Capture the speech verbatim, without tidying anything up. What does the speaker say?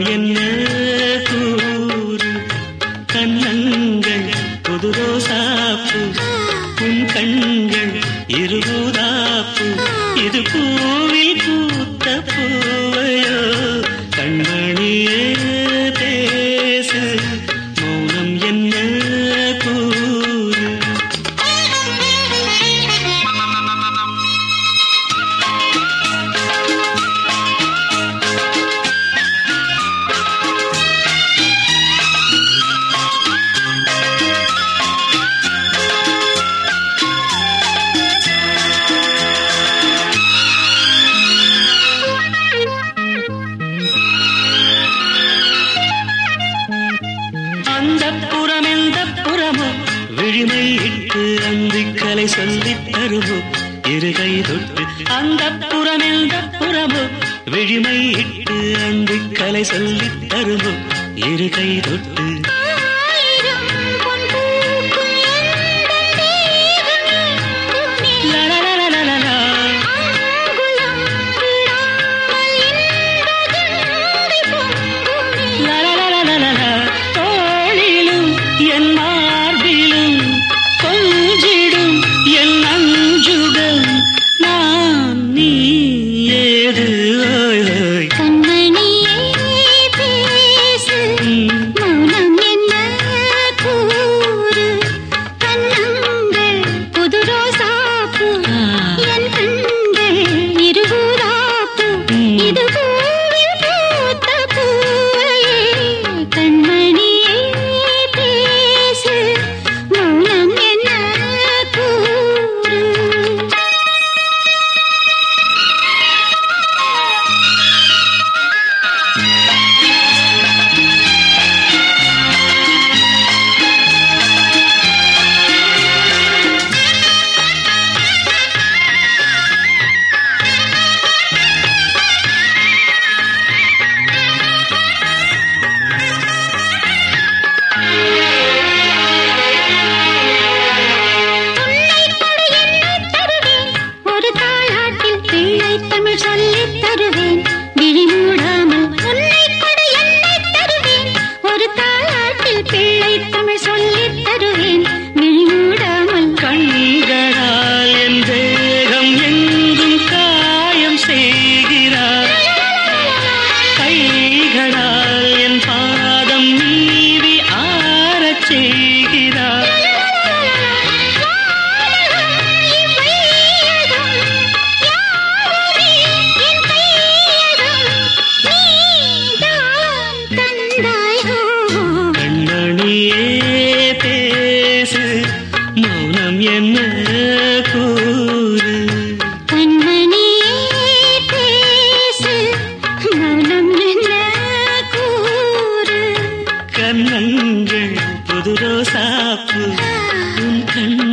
மௌனம் என்ன கூறு கண்ணங்கள் புது ரோசாப்பு உன் கண்கள் இருபூதாப்பு இது பூவில் பூத்த பூவையோ கண்மணியே பேசு மௌனம் என்ன கூறு விழிமை இட்டு அந்திக்கலை சொல்லித் தருமோ இருகை தொட்டு அந்த புறம் எந்த புறமோ விழிமை இட்டு அந்திக்கலை சொல்லித் தருமோ இருகை தொட்டு மௌனம் என்ன கூறு கண்மணியே பேசு மௌனம் என்ன கூறு கண்ணங்கள் புது ரோசாப்பு உன் கண்